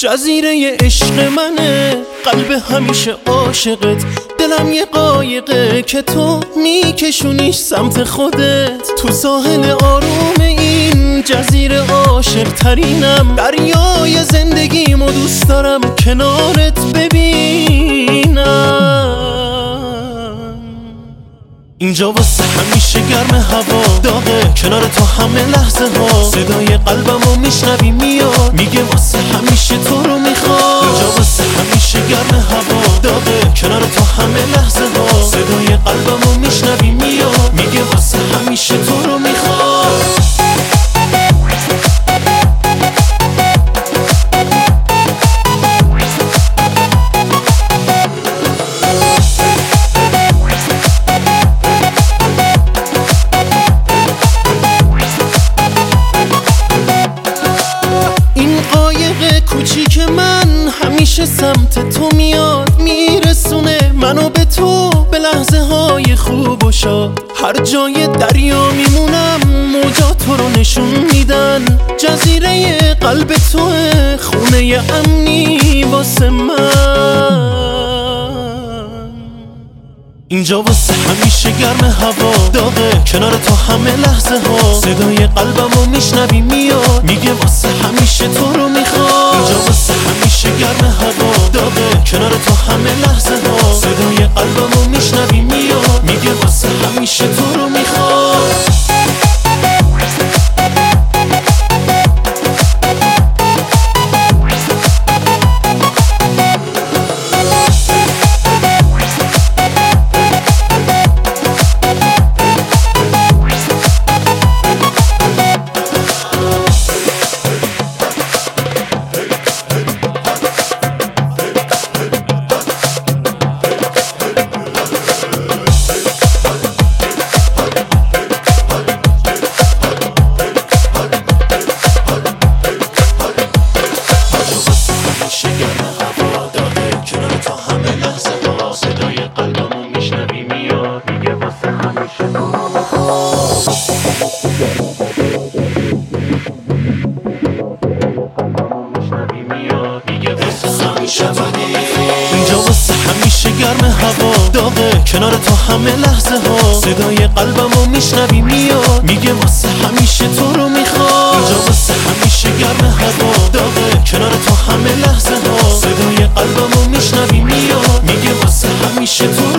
جزیره عشق منه، قلب همیشه عاشقت. دلم یه قایقه که تو میکشونیش سمت خودت. تو ساحل آروم این جزیره عاشق ترینم. دریای زندگیمو دوست دارم کنارت ببینم. اینجا واسه همیشه گرم هوا داغه، کنار تو همه لحظه ها. صدای قلبمو میشنوی میاد میگه واسه همیشه تو رو میخواد. اینجا واسه همیشه گرم هوا داغه، کنار تو همه لحظه ها. صدای قلبمو میشنوی میاد میگه واسه همیشه تو رو میخواد. کوچیک من همیشه سمت تو میاد، میرسونه منو به تو، به لحظه های خوب و شاد. هر جای دریا میمونم موجا تو رو نشون میدن. جزیره قلب توه، خونه امنی واسه من. اینجا واسه همیشه گرم هوا داغه، کنار تو همه لحظه ها. صدای قلبمو میشنوی میاد میگه واسه همیشه تو رو میخواد. اینجا واسه همیشه گرم هوا داغه، کنار تو همه لحظه ها. صدای قلبمو میشنوی میاد میگه واسه همیشه تو رو میخواد. اینجا واسه همیشه گرم هوا داغه، کنار تو همه لحظه ها. صدای قلبمو میشنوی میاد میگه واسه همیشه تو رو میخواد. اینجا واسه همیشه گرم هوا داغه، کنار تو همه لحظه ها. صدای قلبمو میشنوی میاد میگه واسه همیشه تو